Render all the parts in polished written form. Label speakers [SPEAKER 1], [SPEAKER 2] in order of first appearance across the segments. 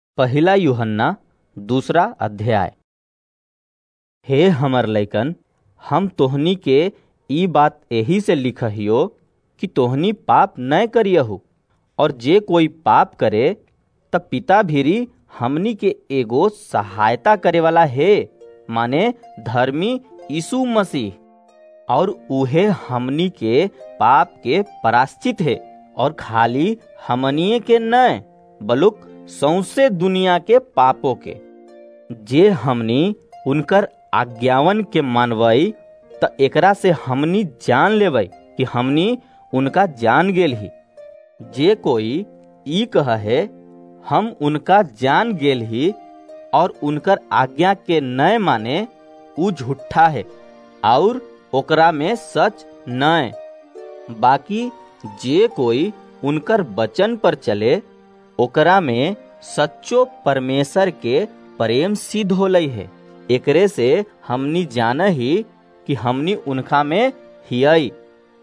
[SPEAKER 1] पहिला यूहन्ना 2 अध्याय। हे हमर लइकन, हम तोहनी के ई बात एही से लिखहियो कि तोहनी पाप न करियहु। और जे कोई पाप करे त पिता भीरी हमनी के एगो सहायता करे वाला है, माने धर्मी यीशु मसीह। और उहे हमनी के पाप के प्रायश्चित है, और खाली हमनिए के न बलुक सौंसे दुनिया के पापों के। जे हमनी उनकर आज्ञावन के मानवई त एकरा से हमनी जान लेवई कि हमनी उनका जान गेल ही। जे कोई ई कह है हम उनका जान गेल ही और उनकर आज्ञा के न माने, उ झूठा है और ओकरा में सच न। बाकी जे कोई उनकर वचन पर चले, ओकरा में सच्चो परमेश्वर के प्रेम सिद्ध होलई है। एकरे से हमनी जान ही कि हमनी उनका में हियई।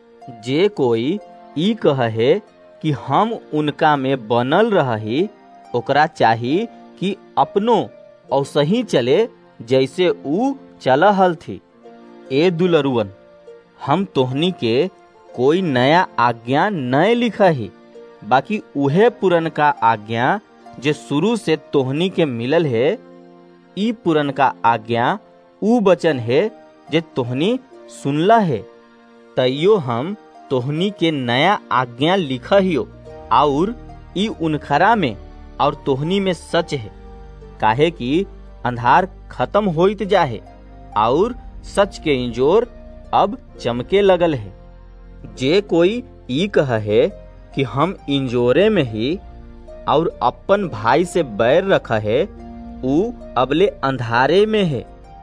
[SPEAKER 1] जे कोई ई कह है कि हम उनका में बनल रही, ओकरा चाही कि अपनो औसही चले जैसे ऊ चलहल थी। ए दुलरुअन, हम तोहनी के कोई नया आज्ञा न लिखही, बाकी उहे पुरनका आज्ञा जे शुरू से तोहनी के मिलल है। ई पुरनका आज्ञा ऊ वचन है जे तोहनी सुनला है। तैयो हम तोहनी के नया आज्ञा लिखहियो, और ई उनखरा में और तोहनी में सच है। काहे कि अंधार खत्म होइत जाहे और सच के इंजोर अब चमके लगल है। जे कोई ई कह है कि हम इंजोरे में ही और अपन भाई से बैर रखा है, ऊ अबले अंधारे में है।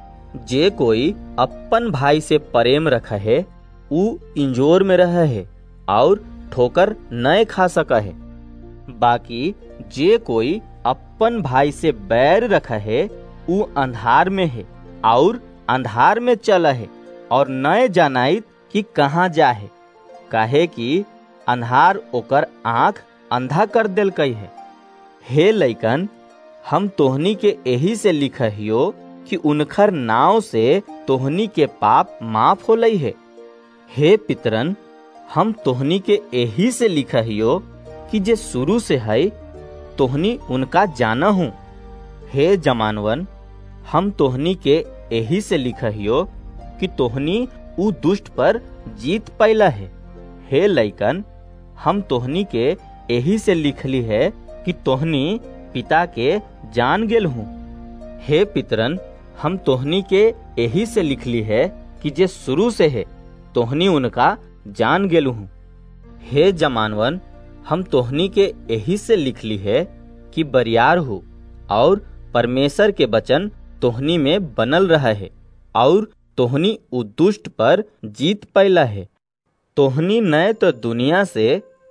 [SPEAKER 1] जे कोई अपन भाई से प्रेम रखा है, ऊ इंजोर में रह है और ठोकर न खा सका है। बाकी जे कोई अपन भाई से बैर रखा है, ऊ अंधार में है और अंधार में चला है और न जानाइत कि कहाँ जाहे। काहे कि अंधार ओकर आँख अंधा कर देलकई है। हे लइकन, हम तोहनी के एही से लिखहियो कि उनखर नाव से तोहनी के पाप माफ होलई है। हे पितरन, हम तोहनी के एही से लिखहियो कि जे शुरू से है तोहनी उनका जाना हूँ। हे जमानवन, हम तोहनी के एही से लिखहियो कि तोहनी ऊ दुष्ट पर जीत पैला है। हे लइकन, हम तोहनी के एही से लिखली है कि तोहनी पिता के जान गेल हूँ। हे पितरन, हम तोहनी के एही से लिखली है कि जे शुरू से है तोहनी उनका जान गेल हूँ। हे जमानवन, हम तोहनी के एही से लिखली है कि बरियार हो और परमेश्वर के वचन तोहनी में बनल रहा है और तोहनी उ दुष्ट पर जीत पैला है। तोहनी न तो दुनिया से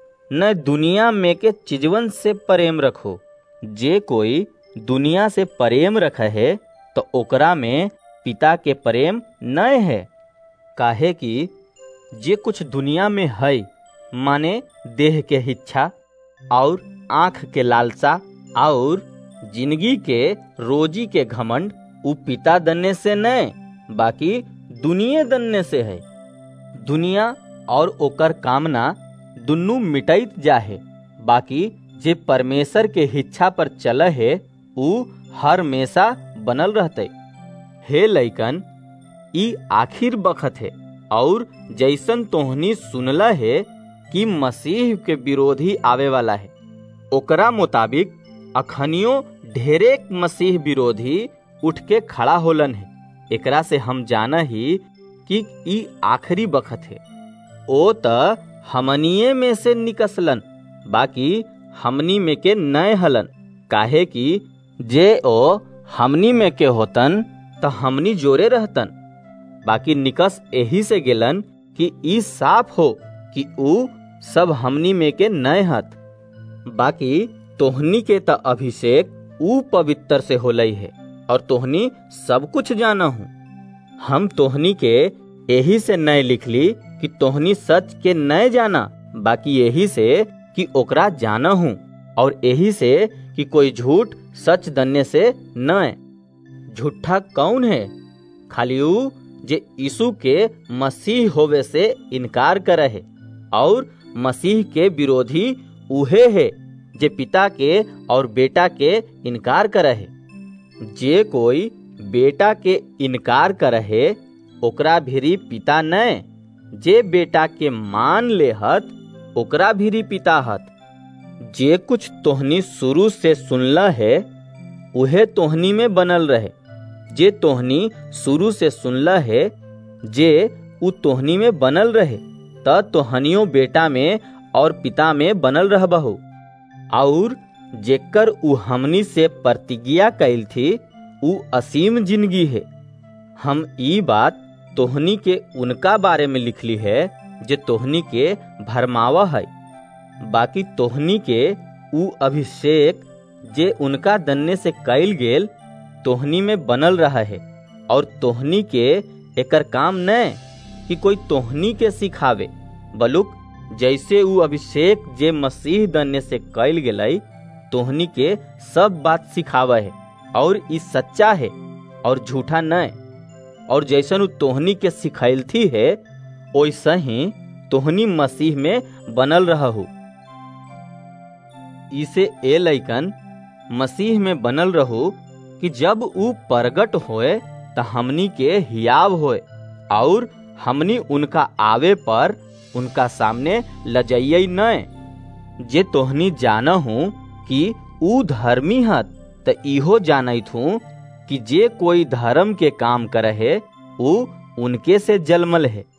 [SPEAKER 1] न दुनिया में के चीजवन से प्रेम रखो। जे कोई दुनिया से प्रेम रखा है तो ओकरा में पिता के प्रेम न है। काहे कि जे कुछ दुनिया में है, माने देह के इच्छा और आँख के लालसा और जिंदगी के रोजी के घमंड, उ पिता दन्ने से न बाकी दुनिया दन्ने से है। दुनिया और ओकर कामना दुन्नु मिटैत जाहे, बाकी जे परमेश्वर के इच्छा पर चल है उ हर हमेशा बनल रहते। हे लइकन, ई आखिर बखत है और जैसन तोहनी सुनला है कि मसीह के विरोधी आवे वाला है, ओकरा मुताबिक अखनियो ढेरे मसीह विरोधी उठ के खड़ा होलन है। एकरा से हम जाना ही कि ई आखिरी बखत है। ओ त हमनिए में से निकसलन, बाकी हमनी में के नए हलन। काहे कि जे ओ हमनी में के होतन त हमनी जोरे रहतन। बाकी निकस एही से गेलन कि ई साफ हो कि ऊ सब हमनी में के नए हत। बाकी तोहनी के त अभिषेक ऊ पवित्र से होलई है और तोहनी सब कुछ जाना हूँ। हम तोहनी के एही से नए लिखली कि तोहनी सच के नए जाना, बाकी यही से कि ओकरा जाना हूँ, और यही से कि कोई झूठ सच दन्ने से न। झूठा कौन है? खाली ऊ जे यीशु के मसीह होवे से इनकार करे है, और मसीह के विरोधी उहे है जे पिता के और बेटा के इनकार करे है। जे कोई बेटा के इनकार करे है ओकरा भीरी पिता न। जे बेटा के मान लेहत ओकरा भीरी पिता हत। जे कुछ तोहनी शुरू से सुनला है उहे तोहनी में बनल रहे। जे तोहनी शुरू से सुनला है जे उ तोहनी में बनल रहे, त तोहनियों बेटा में और पिता में बनल रहबहु। और जेकर उ हमनी से प्रतिज्ञा कैल थी उ असीम जिंदगी है। हम ई बात तोहनी के उनका बारे में लिखली है जे तोहनी के भरमावा है। बाकी तोहनी के उ अभिषेक जे उनका दन्ने से कैल गेल तोहनी में बनल रहा है, और तोहनी के एकर काम न कि कोई तोहनी के सिखावे, बलुक जैसे उ अभिषेक जे मसीह दन्ने से कैल गेलई तोहनी के सब बात सिखावे है, और ई सच्चा है और झूठा न। और जैसन उ तोहनी के सिखैल थी है वैसा ही तोहनी मसीह में बनल रहू। इसे ए लइकन मसीह में बनल रहू कि जब उ प्रगट होए त हमनी के हियाव होए, और हमनी उनका आवे पर उनका सामने लजइये न। जे तोहनी जाना हूँ कि उ धर्मी हत त इहो जानत हूँ कि जे कोई धर्म के काम करे है उ उनके से जन्मल है।